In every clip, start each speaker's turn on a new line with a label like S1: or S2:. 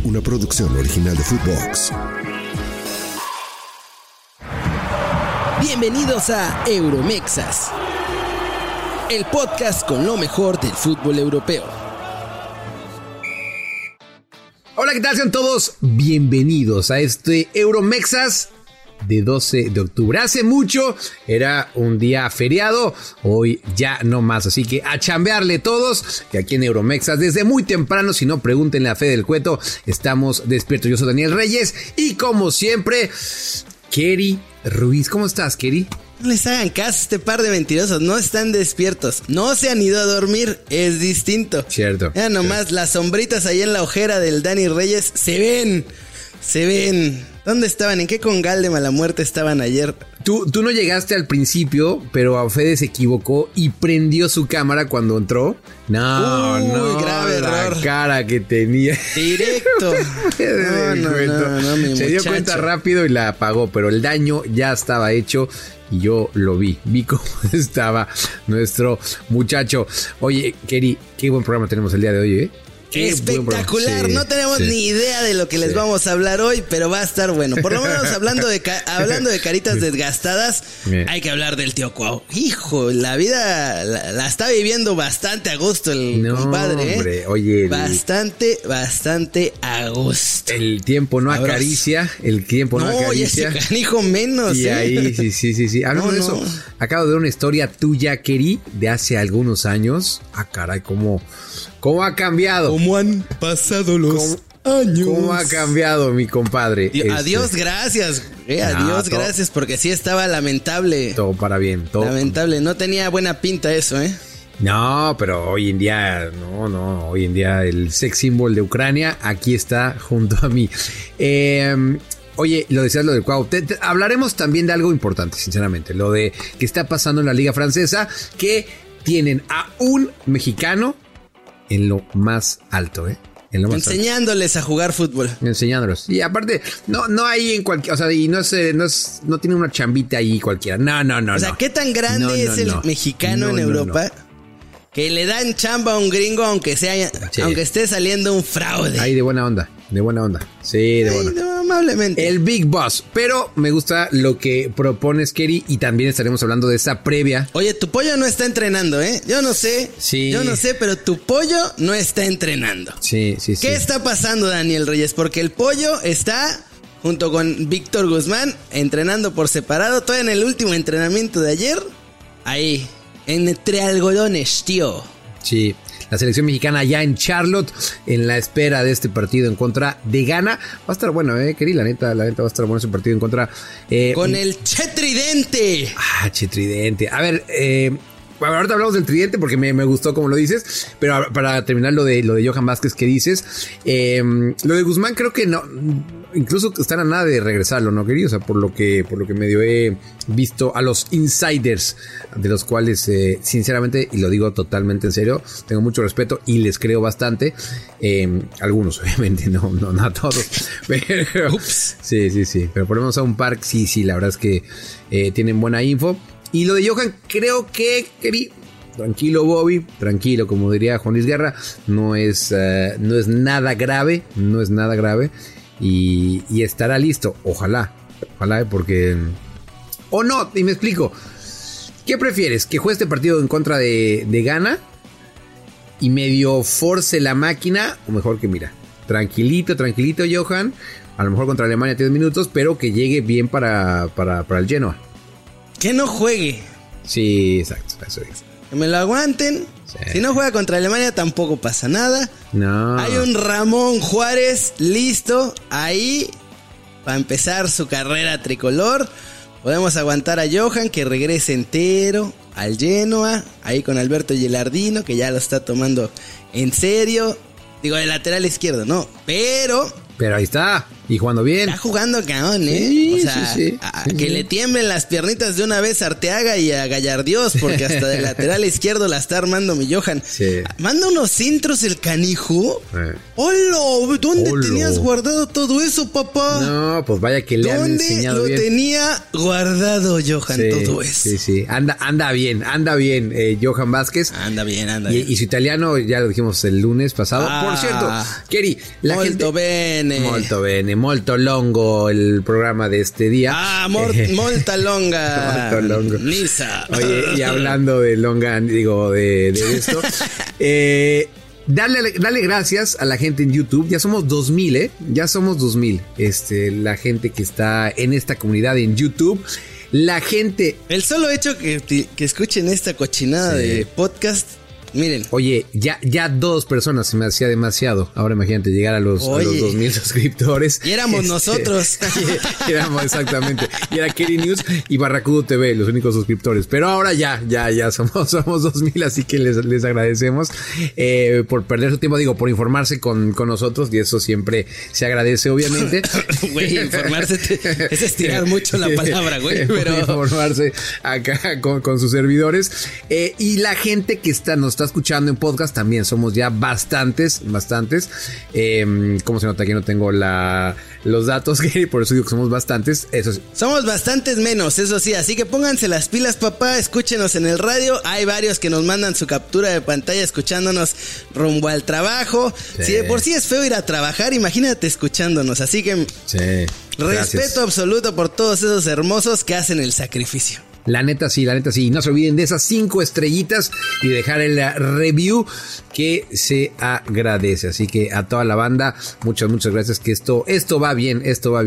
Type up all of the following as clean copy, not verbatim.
S1: una producción original de Footbox.
S2: Bienvenidos a Euromexas, el podcast con lo mejor del fútbol europeo.
S3: Hola, ¿qué tal? Sean todos bienvenidos a este Euromexas de 12 de octubre. Hace mucho era un día feriado, hoy ya no más, así que a chambearle todos, que aquí en Euromexas desde muy temprano, si no pregúntenle a Fede del Cueto, estamos despiertos. Yo soy Daniel Reyes y como siempre, Keri Ruiz. ¿Cómo estás, Keri?
S2: No les hagan caso, este par de mentirosos no están despiertos, no se han ido a dormir, es distinto.
S3: Cierto.
S2: Ya nomás cierto. Las sombritas ahí en la ojera del Dani Reyes se ven. ¿Dónde estaban? ¿En qué congal de mala muerte estaban ayer?
S3: Tú no llegaste al principio, pero Fede se equivocó y prendió su cámara cuando entró. No,
S2: grave
S3: la
S2: error.
S3: Cara que tenía.
S2: Directo. No, mi
S3: se dio cuenta rápido y la apagó, pero el daño ya estaba hecho y yo lo vi. Vi cómo estaba nuestro muchacho. Oye, Keri, qué buen programa tenemos el día de hoy, ¿eh?
S2: Espectacular, sí, no tenemos ni idea de lo que les vamos a hablar hoy, pero va a estar bueno. Por lo menos hablando de caritas desgastadas, hay que hablar del tío Cuau. Hijo, la vida la está viviendo bastante a gusto el compadre, ¿eh?
S3: Hombre, oye,
S2: bastante a gusto.
S3: El tiempo no acaricia,
S2: y ese canijo menos,
S3: y ahí, sí. Hablando de eso, acabo de ver una historia tuya, Keri, de hace algunos años. Ah, caray, ¿cómo ha cambiado?
S2: ¿Cómo han pasado los años?
S3: ¿Cómo ha cambiado, mi compadre?
S2: Adiós, gracias. Adiós, gracias, porque sí estaba lamentable.
S3: Todo para bien.
S2: Lamentable, no tenía buena pinta eso, ¿eh?
S3: No, pero hoy en día, hoy en día el sex symbol de Ucrania aquí está junto a mí. Oye, lo decías, lo del Cuau. Hablaremos también de algo importante, sinceramente. Lo de que está pasando en la Liga Francesa, que tienen a un mexicano en lo más alto, ¿eh?
S2: Enseñándoles a jugar fútbol.
S3: Enseñándolos. Y aparte, no hay en cualquier... O sea, y no tiene una chambita ahí cualquiera. No.
S2: O sea, ¿qué tan grande es el mexicano en Europa? Que le dan chamba a un gringo aunque esté saliendo un fraude.
S3: Ahí de buena onda. Sí, de buena onda.
S2: Amablemente.
S3: El Big Boss. Pero me gusta lo que propones, Keri, y también estaremos hablando de esa previa.
S2: Oye, tu pollo no está entrenando, ¿eh? Yo no sé, pero tu pollo no está entrenando.
S3: Sí.
S2: ¿Qué está pasando, Daniel Reyes? Porque el pollo está junto con Víctor Guzmán entrenando por separado. Todavía en el último entrenamiento de ayer. Ahí, entre algodones, tío.
S3: Sí. La selección mexicana ya en Charlotte, en la espera de este partido en contra de Ghana. Va a estar bueno, Keri, la neta va a estar bueno ese partido en contra.
S2: Con el Che Tridente.
S3: Che Tridente. A ver, ahorita hablamos del Tridente porque me gustó como lo dices, pero para terminar lo de Johan Vázquez que dices, lo de Guzmán creo que no, incluso están a nada de regresarlo, ¿no, querido? O sea, por lo que medio he visto a los insiders, de los cuales sinceramente, y lo digo totalmente en serio, tengo mucho respeto y les creo bastante, algunos obviamente, no a todos, pero ups. Sí, pero por lo menos a un par, sí, la verdad es que tienen buena info. Y lo de Johan, creo que, tranquilo Bobby, tranquilo, como diría Juan Luis Guerra, no es nada grave, y estará listo, ojalá, porque... O no, y me explico, ¿qué prefieres? ¿Que juegue este partido en contra de Ghana y medio force la máquina? O mejor que mira, tranquilito Johan, a lo mejor contra Alemania 10 minutos, pero que llegue bien para el Genoa.
S2: Que no juegue.
S3: Sí, exacto, eso es.
S2: Que me lo aguanten. Sí. Si no juega contra Alemania tampoco pasa nada.
S3: No.
S2: Hay un Ramón Juárez listo ahí para empezar su carrera tricolor. Podemos aguantar a Johan que regrese entero al Genoa, ahí con Alberto Gilardino que ya lo está tomando en serio. Digo, de lateral izquierdo, no, pero
S3: ahí está. Y jugando bien.
S2: Está jugando cabrón,
S3: Sí,
S2: o sea,
S3: sí.
S2: Que le tiemblen las piernitas de una vez a Arteaga y a Gallardiós, porque hasta de lateral izquierdo la está armando mi Johan.
S3: Sí.
S2: Manda unos intros el canijo. ¡Hola! ¿Dónde tenías guardado todo eso, papá?
S3: No, pues vaya que le han enseñado bien.
S2: ¿Dónde lo tenía guardado, Johan, todo eso?
S3: Sí. Anda bien, Johan Vázquez.
S2: Anda bien.
S3: Y su italiano, ya lo dijimos el lunes pasado. Por cierto, Keri,
S2: molto bene.
S3: Molto longo el programa de este día.
S2: Molta longa.
S3: Molto longo.
S2: Misa.
S3: Oye, y hablando de longa, digo, de esto, Dale gracias a la gente en YouTube. Ya somos 2000, Ya somos 2000. La gente que está en esta comunidad en YouTube. La gente.
S2: El solo hecho que escuchen esta cochinada de podcast. Miren.
S3: Oye, ya 2 personas se me hacía demasiado. Ahora imagínate llegar a los 2000 suscriptores.
S2: Y éramos nosotros.
S3: Éramos exactamente. Y era Keri News y Barracudo TV, los únicos suscriptores. Pero ahora ya somos 2000, así que les agradecemos por perder su tiempo, por informarse con nosotros, y eso siempre se agradece, obviamente.
S2: Güey, informarse es estirar mucho la palabra, güey. Pero
S3: informarse acá con sus servidores. Y la gente que nos está escuchando en podcast también somos ya bastantes. ¿Cómo se nota que no tengo los datos? Por eso digo que somos bastantes. Eso sí.
S2: Somos bastantes menos, eso sí. Así que pónganse las pilas, papá. Escúchenos en el radio. Hay varios que nos mandan su captura de pantalla escuchándonos rumbo al trabajo. Sí. Si de por sí es feo ir a trabajar, imagínate escuchándonos. Así que respeto absoluto por todos esos hermosos que hacen el sacrificio.
S3: La neta sí. No se olviden de esas 5 estrellitas y dejar el review, que se agradece. Así que a toda la banda, muchas gracias, que esto va bien.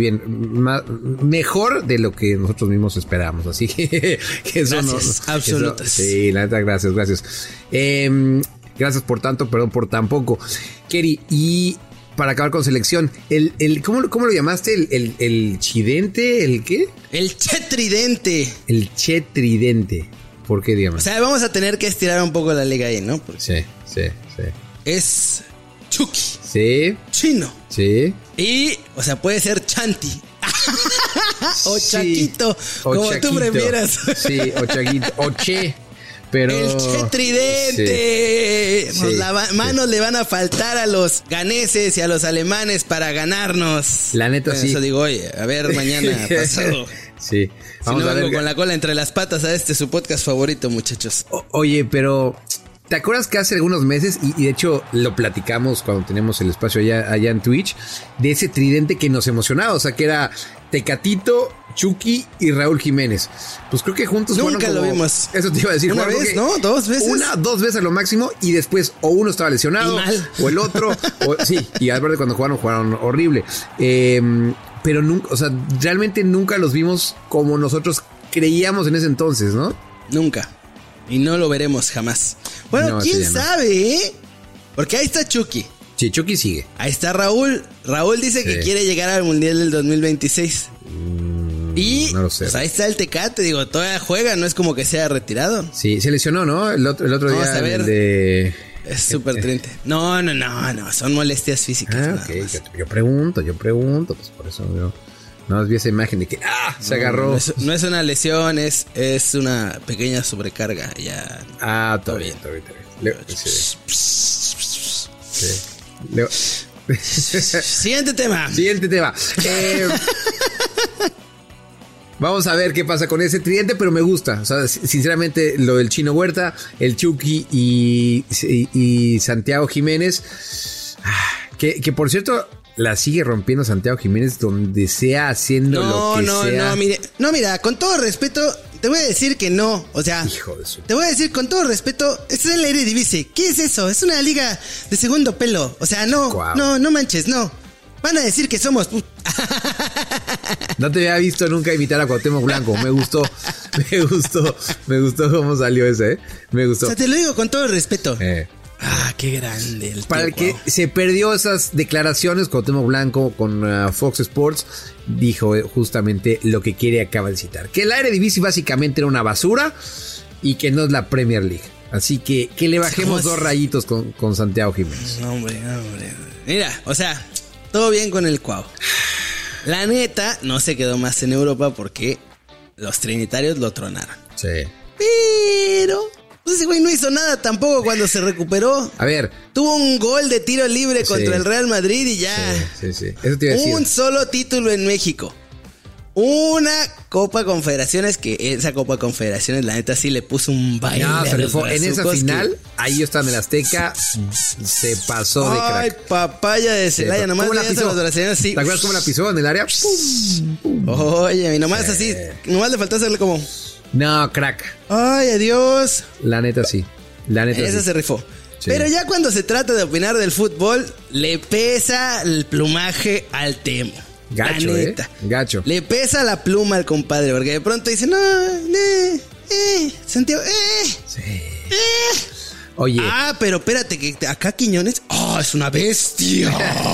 S3: Mejor de lo que nosotros mismos esperamos. Así que eso
S2: gracias, absolutas.
S3: Sí, la neta, gracias. Gracias por tanto, perdón por tan poco. Keri, y para acabar con selección, ¿cómo lo llamaste? ¿El chidente? ¿El qué?
S2: El chetridente.
S3: El chetridente. ¿Por qué, digamos?
S2: O sea, vamos a tener que estirar un poco la liga ahí, ¿no? Porque
S3: sí.
S2: Es Chucky.
S3: Sí.
S2: Chino.
S3: Sí.
S2: Y, o sea, puede ser Chanti. O Chaquito.
S3: O
S2: como
S3: Chaquito.
S2: Tú prefieras.
S3: Sí, o Chaquito. O Che. Pero
S2: el chetridente. Manos le van a faltar a los ganeses y a los alemanes para ganarnos.
S3: La neta, sí.
S2: Eso digo, oye, a ver mañana pasado.
S3: Sí.
S2: Vamos a ver con la cola entre las patas a su podcast favorito, muchachos.
S3: Oye, pero ¿te acuerdas que hace algunos meses, y de hecho lo platicamos cuando teníamos el espacio allá en Twitch, de ese tridente que nos emocionaba? O sea, que era Tecatito, Chucky y Raúl Jiménez. Pues creo que juntos
S2: nunca lo vimos.
S3: Eso te iba a decir.
S2: Una vez, ¿no? 2 veces.
S3: 2 veces a lo máximo, y después o uno estaba lesionado o el otro. Sí, y al ver cuando jugaron horrible. Pero nunca, o sea, realmente nunca los vimos como nosotros creíamos en ese entonces, ¿no?
S2: Nunca. Y no lo veremos jamás. Bueno, no, quién sabe, ¿eh? Porque ahí está Chucky.
S3: Sí, Chucky sigue.
S2: Ahí está Raúl. Raúl dice que quiere llegar al Mundial del 2026. Y
S3: no lo sé.
S2: Pues ahí está el Tecate, digo, todavía juega, no es como que sea retirado.
S3: Sí, se lesionó, ¿no? El otro día.
S2: Vamos a ver. Es súper triste. No, son molestias físicas.
S3: Ok, yo pregunto, pues por eso yo no vi esa imagen de que se agarró.
S2: No es una lesión, es una pequeña sobrecarga. Ya.
S3: Todo bien.
S2: Siguiente tema.
S3: Vamos a ver qué pasa con ese tridente, pero me gusta. O sea, sinceramente, lo del Chino Huerta, el Chucky y Santiago Jiménez. Que por cierto, la sigue rompiendo Santiago Jiménez donde sea, haciendo lo que sea.
S2: Mira, con todo respeto, te voy a decir que no. O sea, te voy a decir con todo respeto, esto es el Eredivisie. ¿Qué es eso? Es una liga de segundo pelo. O sea, no manches, no. Van a decir que somos...
S3: No te había visto nunca imitar a Cuauhtémoc Blanco. Me gustó cómo salió ese, Me gustó.
S2: O sea, te lo digo con todo el respeto. Qué grande el
S3: Para el que se perdió esas declaraciones, Cuauhtémoc Blanco con Fox Sports dijo justamente lo que quiere, acaba de citar. Que el Eredivisie básicamente era una basura y que no es la Premier League. Así que le bajemos 2 rayitos con Santiago Jiménez.
S2: No, hombre. Mira, o sea... Todo bien con el Cuau. La neta, no se quedó más en Europa porque los trinitarios lo tronaron.
S3: Sí.
S2: Pero pues ese güey no hizo nada tampoco cuando se recuperó.
S3: A ver.
S2: Tuvo un gol de tiro libre contra el Real Madrid y ya.
S3: Sí. Eso te iba a decir.
S2: Un solo título en México. Una Copa Confederaciones, que esa Copa Confederaciones, la neta, sí le puso un baile.
S3: No, se rifó. En esa final, ahí yo estaba en el Azteca, se pasó de crack.
S2: Ay, papaya de Celaya, nomás
S3: ¿Cómo la pisó?
S2: Los brasileños, sí.
S3: ¿Te acuerdas cómo la pisó en el área? ¡Pum!
S2: Oye, y nomás así, nomás le faltó hacerle como...
S3: No, crack.
S2: Ay, adiós.
S3: La neta sí.
S2: Esa se rifó. Sí. Pero ya cuando se trata de opinar del fútbol, le pesa el plumaje al Temo.
S3: Gacho, gacho.
S2: Le pesa la pluma al compadre, porque de pronto dice, no, Santiago,
S3: Sí. Oye.
S2: Ah, pero espérate, que acá Quiñones, es una bestia.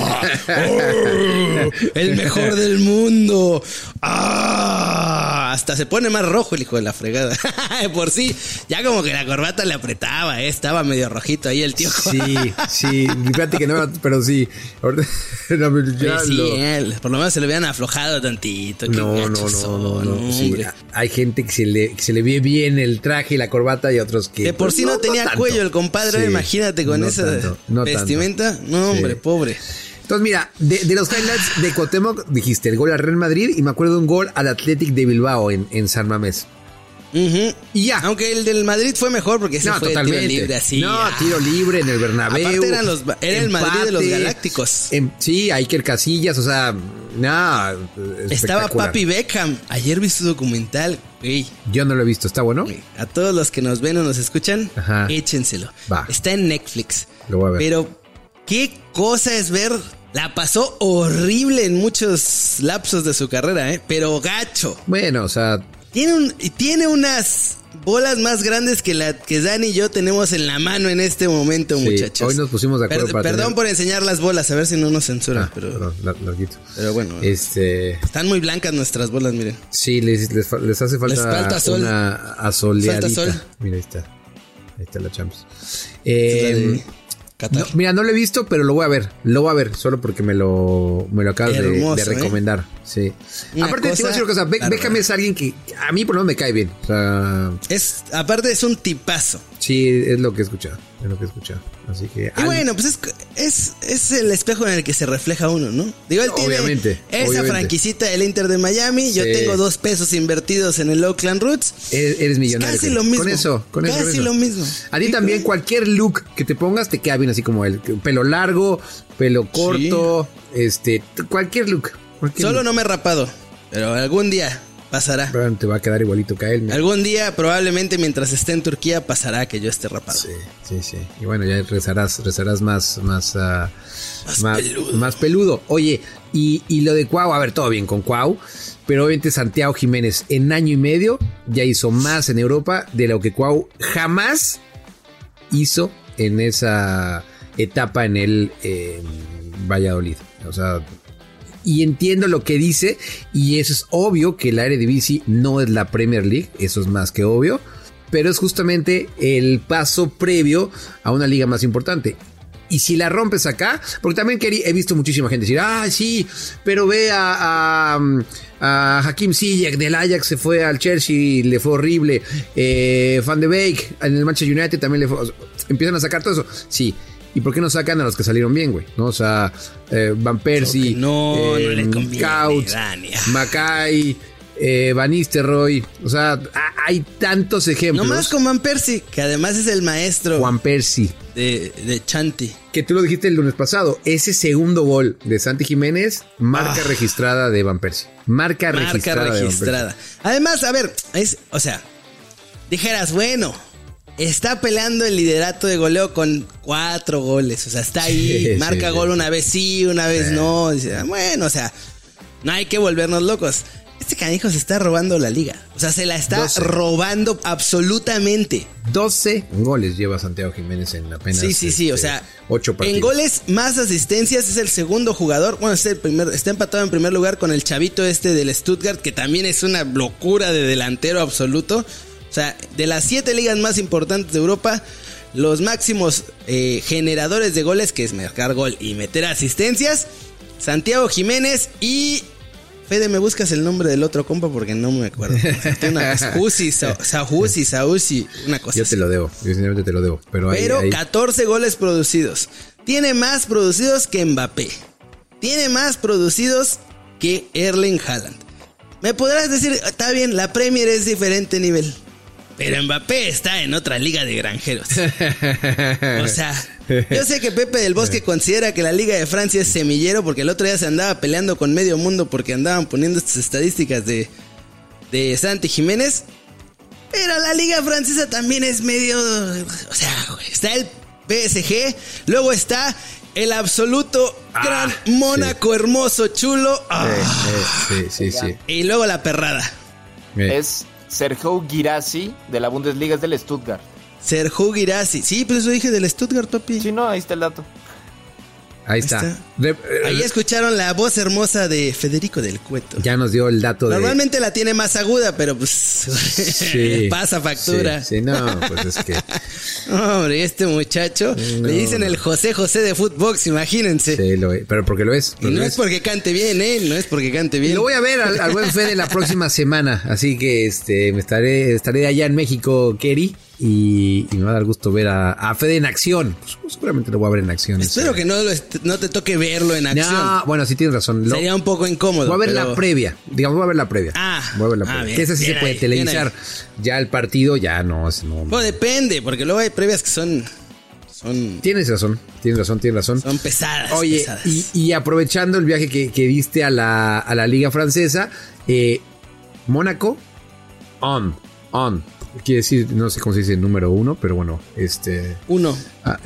S2: El mejor del mundo. Hasta se pone más rojo el hijo de la fregada. Por sí, ya como que la corbata le apretaba, estaba medio rojito ahí el tío.
S3: Sí, fíjate que no, pero sí.
S2: Por lo menos se le habían aflojado tantito.
S3: No. Sí, hay gente que se le ve bien el traje y la corbata y otros que...
S2: De por sí no tenía cuello el compadre, sí, imagínate con esa vestimenta. Tanto. No, hombre, pobre.
S3: Entonces, mira, de los highlights de Cuauhtémoc, dijiste el gol al Real Madrid y me acuerdo de un gol al Athletic de Bilbao en San Mamés. Y ya.
S2: Aunque el del Madrid fue mejor porque ese fue
S3: totalmente.
S2: Tiro libre así.
S3: Tiro libre en el Bernabéu.
S2: Aparte era el Madrid de los Galácticos.
S3: Sí, Iker Casillas, o sea,
S2: estaba Papi Beckham. Ayer vi su documental.
S3: Yo no lo he visto, ¿está bueno?
S2: A todos los que nos ven o nos escuchan, échenselo.
S3: Va.
S2: Está en Netflix.
S3: Lo voy a ver.
S2: Pero qué cosa es ver. La pasó horrible en muchos lapsos de su carrera, pero gacho.
S3: Bueno, o sea,
S2: tiene unas bolas más grandes que la que Dani y yo tenemos en la mano en este momento, muchachos.
S3: Hoy nos pusimos de acuerdo
S2: Perdón por enseñar las bolas, a ver si no nos censuran. Pero bueno, están muy blancas nuestras bolas, miren.
S3: Sí, les hace falta,
S2: les falta sol.
S3: Una asoleadita.
S2: Falta sol.
S3: Mira, ahí está la Champions. No, mira, no lo he visto, pero lo voy a ver, solo porque me lo acabas de recomendar. Sí. Aparte, te voy a decir una cosa, Beckham es alguien que a mí por lo menos me cae bien. O sea,
S2: aparte es un tipazo.
S3: Sí, es lo que he escuchado. Así que.
S2: Y bueno, pues es el espejo en el que se refleja uno, ¿no? Digo, él tiene esa franquicita del Inter de Miami. Sí. Yo tengo 2 pesos invertidos en el Oakland Roots.
S3: Eres millonario.
S2: Casi lo mismo.
S3: Con eso.
S2: Casi lo mismo.
S3: A ti también, cualquier look que te pongas te queda bien, así como el pelo largo, pelo corto, cualquier look.
S2: Solo no me he rapado, pero algún día pasará.
S3: Pero te va a quedar igualito que a él.
S2: Algún día, probablemente mientras esté en Turquía, pasará que yo esté rapado.
S3: Sí. Y bueno, ya rezarás más peludo. Oye, y lo de Cuau, a ver, todo bien con Cuau, pero obviamente Santiago Jiménez en año y medio ya hizo más en Europa de lo que Cuau jamás hizo en esa etapa en el Valladolid. O sea, y entiendo lo que dice, y eso es obvio que la Eredivisie no es la Premier League, eso es más que obvio, pero es justamente el paso previo a una liga más importante. Y si la rompes acá, porque también he visto muchísima gente decir, sí, pero ve a Hakim Ziyech del Ajax, se fue al Chelsea y le fue horrible. Van de Beek en el Manchester United también le fue. Empiezan a sacar todo eso. Sí. ¿Y por qué no sacan a los que salieron bien, güey? ¿No? O sea, Van Persie,
S2: no le conviene,
S3: Kaut, Mackay, Van Nistelrooy. O sea, hay tantos ejemplos.
S2: No más con Van Persie, que además es el maestro.
S3: Juan Persie.
S2: De Chanti.
S3: Que tú lo dijiste el lunes pasado. Ese segundo gol de Santi Jiménez, marca registrada de Van Persie. Marca registrada.
S2: Además, a ver, dijeras, bueno, está peleando el liderato de goleo con 4 goles. O sea, está ahí, marca gol una vez sí, una vez no. Dice, bueno, o sea, no hay que volvernos locos. Este canijo se está robando la liga. O sea, se la está robando absolutamente.
S3: 12 goles lleva Santiago Jiménez en apenas
S2: Sí. O sea,
S3: 8 partidos.
S2: En goles más asistencias es el segundo jugador. Bueno, está empatado en primer lugar con el chavito del Stuttgart, que también es una locura de delantero absoluto. O sea, de las 7 ligas más importantes de Europa, los máximos generadores de goles, que es marcar gol y meter asistencias, Santiago Jiménez y Fede, ¿me buscas el nombre del otro compa? Porque no me acuerdo. Saúsi, una cosa
S3: Yo
S2: así.
S3: te lo debo, yo sinceramente te lo debo. Pero ahí.
S2: 14 goles producidos. Tiene más producidos que Mbappé. Tiene más producidos que Erling Haaland. Me podrás decir, está bien, la Premier es diferente nivel. Pero Mbappé está en otra liga de granjeros. O sea, yo sé que Pepe del Bosque considera que la Liga de Francia es semillero porque el otro día se andaba peleando con medio mundo porque andaban poniendo estas estadísticas de Santi Jiménez. Pero la Liga Francesa también es medio... O sea, está el PSG, luego está el absoluto gran Mónaco, sí. Hermoso, chulo.
S3: Sí.
S2: Y luego la perrada.
S4: Es Sergio Guirassy de la Bundesliga, es del Stuttgart.
S2: Sergio Guirassy. Sí, pues eso dije del Stuttgart, Topi.
S4: Sí, no, ahí está el dato.
S3: Ahí está.
S2: Ahí escucharon la voz hermosa de Federico del Cueto.
S3: Ya nos dio el dato.
S2: Normalmente la tiene más aguda, pero pues sí, pasa factura.
S3: Sí, no, pues es que...
S2: Hombre, este muchacho le dicen el José de Footbox, imagínense.
S3: Sí, pero porque lo es.
S2: Y no es porque cante bien, no es porque cante bien.
S3: Lo voy a ver al buen Fede la próxima semana, así que me estaré allá en México, Kerry. Y me va a dar gusto ver a Fede en acción. Pues, seguramente lo voy a ver en acción.
S2: Espero que no te toque verlo en acción.
S3: No, bueno, sí tienes razón.
S2: Sería un poco incómodo.
S3: Voy a ver la previa. Digamos, voy a ver la previa.
S2: Voy a ver la
S3: previa.
S2: Bien,
S3: que esa sí se puede televisar. Ya el partido, ya no.
S2: Pues depende, porque luego hay previas que son...
S3: Tienes razón.
S2: Son pesadas.
S3: Oye,
S2: pesadas.
S3: Y aprovechando el viaje que diste a la Liga Francesa, Mónaco, on. Quiere decir, no sé cómo se dice número 1, pero bueno,
S2: uno.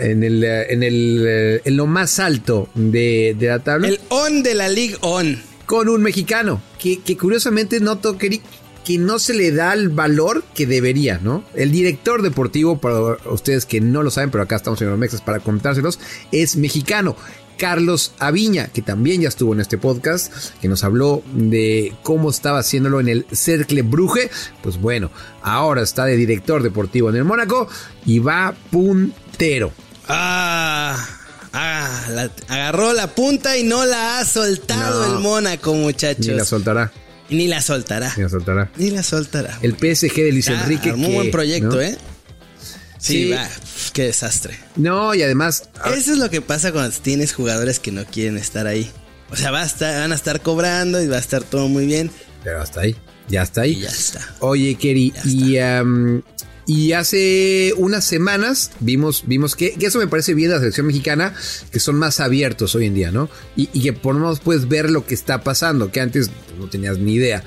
S3: En lo más alto de la tabla.
S2: El on de la Ligue On.
S3: Con un mexicano, que curiosamente noto que no se le da el valor que debería, ¿no? El director deportivo, para ustedes que no lo saben, pero acá estamos en los Mexas para contárselos, es mexicano. Carlos Aviña, que también ya estuvo en este podcast, que nos habló de cómo estaba haciéndolo en el Cercle Brugge. Pues bueno, ahora está de director deportivo en el Mónaco y va puntero.
S2: Agarró la punta y no la ha soltado el Mónaco, muchachos.
S3: Ni la soltará.
S2: Ni la soltará.
S3: El PSG de Luis Enrique.
S2: Muy buen proyecto, ¿no? Sí,
S3: va.
S2: Qué desastre.
S3: No, y además...
S2: Eso es lo que pasa cuando tienes jugadores que no quieren estar ahí. O sea, van a estar cobrando y va a estar todo muy bien.
S3: Pero hasta ahí. Ya está ahí.
S2: Y ya está.
S3: Oye, Kerry, y hace unas semanas vimos que eso me parece bien de la selección mexicana, que son más abiertos hoy en día, ¿no? Y que por lo menos puedes ver lo que está pasando, que antes no tenías ni idea.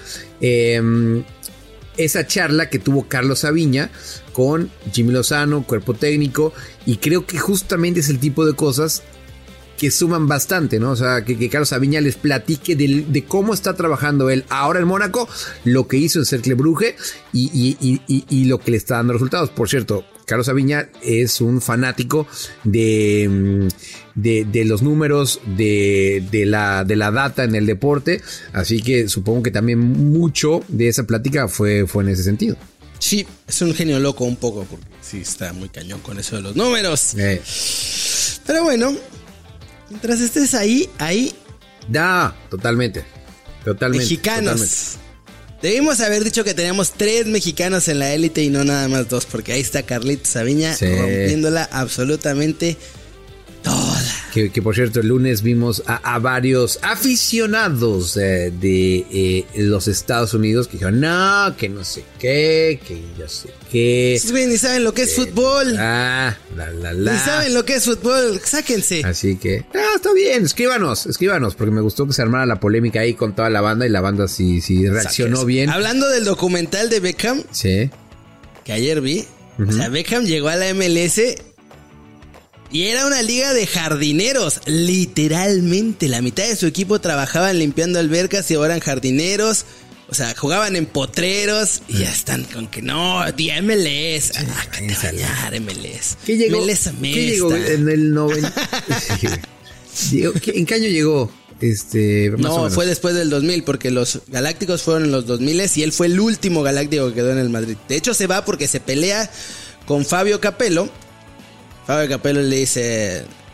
S3: Esa charla que tuvo Carlos Aviña con Jimmy Lozano, cuerpo técnico, y creo que justamente es el tipo de cosas que suman bastante, ¿no? O sea, que Carlos Aviña les platique de cómo está trabajando él ahora en Mónaco, lo que hizo en Cercle Brugge y lo que le está dando resultados. Por cierto, Carlos Aviña es un fanático de los números, de la data en el deporte, así que supongo que también mucho de esa plática fue en ese sentido.
S2: Sí, es un genio loco un poco, porque sí está muy cañón con eso de los números. Pero bueno, mientras estés ahí.
S3: Totalmente.
S2: Mexicanos. Totalmente. Debimos haber dicho que teníamos 3 mexicanos en la élite y no nada más 2, porque ahí está Carlitos Aviña rompiéndola absolutamente toda.
S3: Que por cierto, el lunes vimos a varios aficionados de los Estados Unidos que dijeron, no, que no sé qué, que yo sé qué.
S2: Ni saben lo que es fútbol.
S3: Ni
S2: saben lo que es fútbol, sáquense.
S3: Así que, está bien, escríbanos, porque me gustó que se armara la polémica ahí con toda la banda y la banda sí reaccionó bien.
S2: Hablando del documental de Beckham,
S3: sí,
S2: que ayer vi, o sea, Beckham llegó a la MLS... Y era una liga de jardineros, literalmente. La mitad de su equipo trabajaban limpiando albercas y ahora eran jardineros. O sea, jugaban en potreros y ya están con que no, di MLS. Que te bañar, MLS.
S3: ¿Qué llegó?
S2: ¿Qué llegó
S3: en el 90? ¿En qué año llegó?
S2: No, fue después del 2000, porque los Galácticos fueron en los 2000 y él fue el último Galáctico que quedó en el Madrid. De hecho, se va porque se pelea con Fabio Capello. Fabio Capello le dice,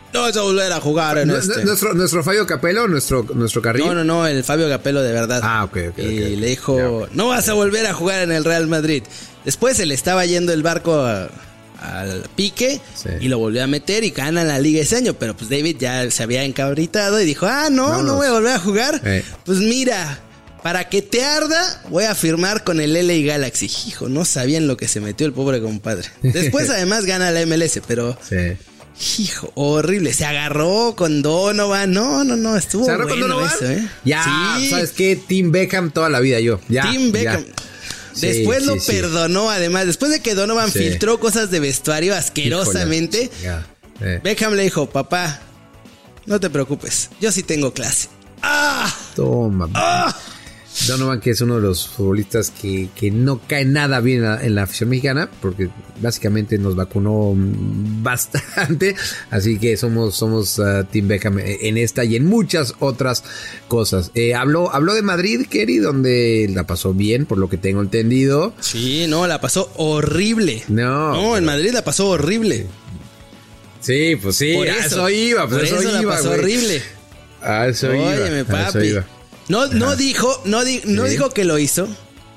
S2: no vas a volver a jugar en este.
S3: ¿Nuestro Fabio Capello, nuestro Carrillo?
S2: No, el Fabio Capello de verdad.
S3: Ok.
S2: Y le dijo, no vas a volver a jugar en el Real Madrid. Después se le estaba yendo el barco al pique, sí, y lo volvió a meter y gana la liga ese año. Pero pues David ya se había encabritado y dijo, no voy a volver a jugar. Pues mira, para que te arda, voy a firmar con el LA Galaxy. Hijo, no sabían lo que se metió el pobre compadre. Después además gana la MLS, pero... Sí. Hijo, horrible. Se agarró con Donovan. No, estuvo
S3: ¿Se agarró
S2: bueno
S3: con Donovan?
S2: Eso, ¿eh?
S3: Ya, sí. ¿Sabes qué? Team Beckham toda la vida yo.
S2: Team Beckham. Después lo perdonó, además. Después de que Donovan filtró cosas de vestuario asquerosamente, Beckham le dijo, papá, no te preocupes, yo sí tengo clase. ¡Ah!
S3: Toma. ¡Ah! Donovan, que es uno de los futbolistas que no cae nada bien en la afición mexicana, porque básicamente nos vacunó bastante, así que somos Team Beckham en esta y en muchas otras cosas. Habló de Madrid, Kerry, donde la pasó bien, por lo que tengo entendido.
S2: Sí, no, la pasó horrible. No, en Madrid la pasó horrible.
S3: Sí, pues sí,
S2: por eso iba,
S3: por eso
S2: la pasó horrible.
S3: A eso iba.
S2: Óyeme, papi. No dijo que lo hizo.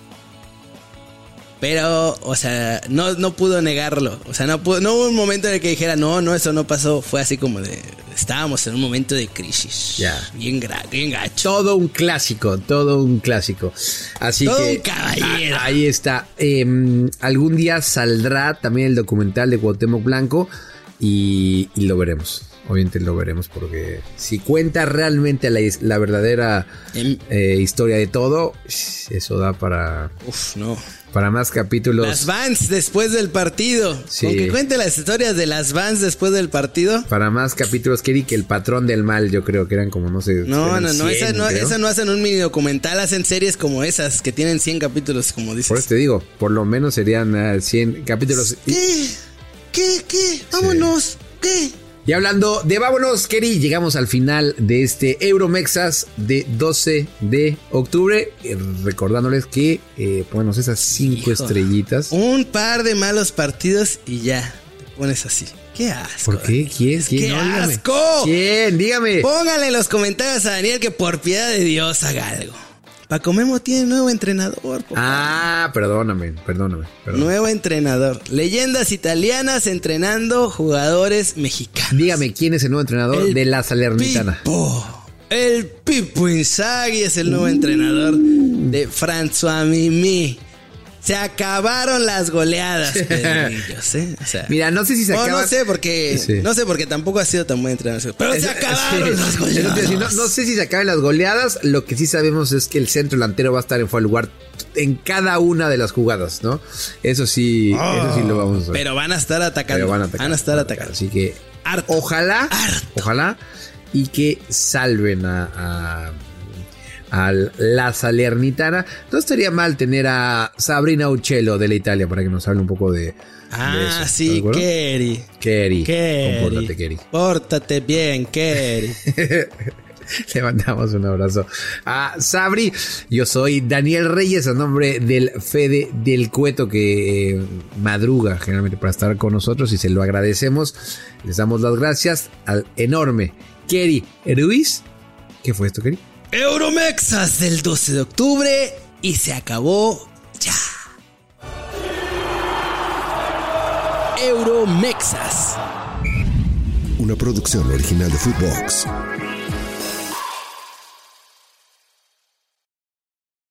S2: Pero, o sea, no pudo negarlo. O sea, no hubo un momento en el que dijera, no, eso no pasó. Fue así como de, estábamos en un momento de crisis. Bien gacho.
S3: Todo un clásico. Así
S2: todo
S3: que
S2: un caballero.
S3: Ahí está. Algún día saldrá también el documental de Cuauhtémoc Blanco y lo veremos. Obviamente lo veremos, porque si cuenta realmente la verdadera historia de todo, eso da para... Para más capítulos.
S2: Las Vans después del partido. Sí. Con que cuente las historias de las Vans después del partido.
S3: Para más capítulos, Kerry, que El Patrón del Mal, yo creo que eran como, no sé...
S2: No, esa no hacen un mini documental, hacen series como esas, que tienen 100 capítulos, como dices.
S3: Por eso te digo, por lo menos serían 100 capítulos.
S2: ¿Qué? Vámonos. ¿Qué?
S3: Y hablando de vámonos, Kerry, llegamos al final de este Euromexas de 12 de octubre. Recordándoles que ponemos esas 5 estrellitas.
S2: Un par de malos partidos y ya te pones así. ¡Qué asco!
S3: ¿Por qué? ¿Quién?
S2: ¡Qué asco!
S3: ¿Quién? Dígame.
S2: Póngale en los comentarios a Daniel que por piedad de Dios haga algo. Paco Memo tiene nuevo entrenador.
S3: Perdóname.
S2: Nuevo entrenador. Leyendas italianas entrenando jugadores mexicanos.
S3: Dígame, ¿quién es el nuevo entrenador de la Salernitana?
S2: El Pipo Inzaghi es el nuevo entrenador de François Mimi. Se acabaron las goleadas, Pedrillos, O sea,
S3: mira, no sé si se acaban.
S2: No sé porque tampoco ha sido tan buen entrenador. Pero se acabaron las goleadas.
S3: No sé si se acaban las goleadas. Lo que sí sabemos es que el centro delantero va a estar en fuera de lugar en cada una de las jugadas, ¿no? Eso sí lo vamos a ver.
S2: Pero van a estar atacando. Van a estar atacando.
S3: Así que ojalá y que salven a la Salernitana. No estaría mal tener a Sabrina Uccello de la Italia para que nos hable un poco de eso.
S2: Sí, Kerry.
S3: Compórtate, Kerry.
S2: Pórtate bien, Kerry.
S3: Le mandamos un abrazo a Sabri. Yo soy Daniel Reyes, a nombre del Fede del Cueto, que madruga generalmente para estar con nosotros, y se lo agradecemos. Les damos las gracias al enorme Kerry Ruiz. ¿Qué fue esto, Kerry?
S2: Euromexas del 12 de octubre y se acabó ya. Euromexas.
S1: Una producción original de Footbox.